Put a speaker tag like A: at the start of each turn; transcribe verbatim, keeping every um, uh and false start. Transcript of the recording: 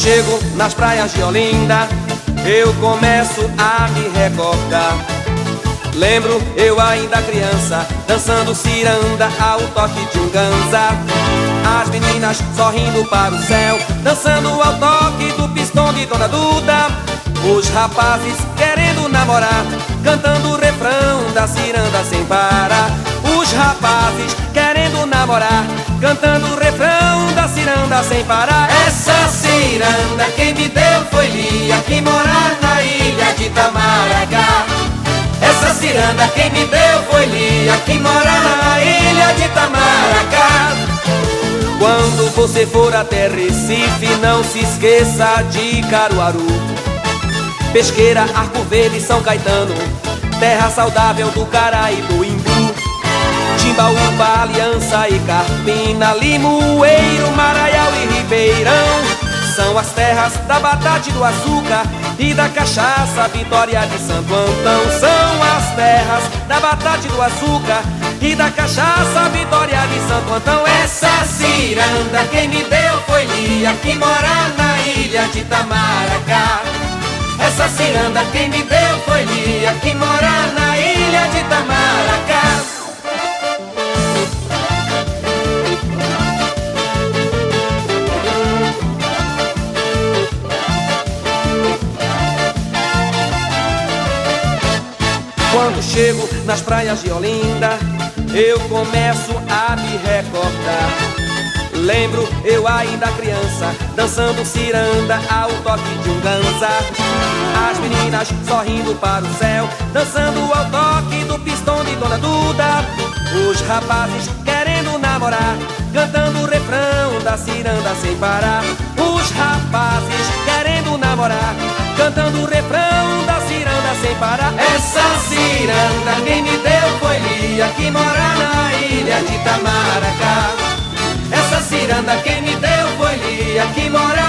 A: chego nas praias de Olinda, eu começo a me recordar. Lembro eu ainda criança, dançando ciranda ao toque de um ganza. As meninas sorrindo para o céu, dançando ao toque do pistão de Dona Duda. Os rapazes querendo namorar, cantando o refrão da ciranda sem parar. Os rapazes querendo namorar, cantando o refrão da ciranda sem parar.
B: Essa ciranda quem me deu foi Lia, que mora na ilha de Itamaracá. Essa ciranda quem me deu foi Lia, que mora na ilha de Itamaracá.
A: Quando você for até Recife, não se esqueça de Caruaru, Pesqueira, Arco Verde, São Caetano, terra saudável do Cará e do Imbu. Timbaúba, Aliança e Carpina, Limoeiro, Maraial e Ribeirão são as terras da batata e do açúcar e da cachaça, Vitória de Santo Antão. São as terras da batata e do açúcar e da cachaça, Vitória de Santo Antão.
B: Essa ciranda quem me deu foi Lia, que mora na ilha de Itamaracá. Essa ciranda quem me deu foi Lia, que mora na ilha de Itamaracá.
A: Quando chego nas praias de Olinda, eu começo a me recordar. Lembro eu ainda criança, dançando ciranda ao toque de um ganza. As meninas sorrindo para o céu, dançando ao toque do pistão de Dona Duda. Os rapazes querendo namorar, cantando o refrão da ciranda sem parar. Os rapazes querendo namorar, cantando o refrão da ciranda sem parar.
B: Essa ciranda quem me deu foi Lia, que mora na ilha de Itamaracá. Essa ciranda quem me deu foi Lia, que mora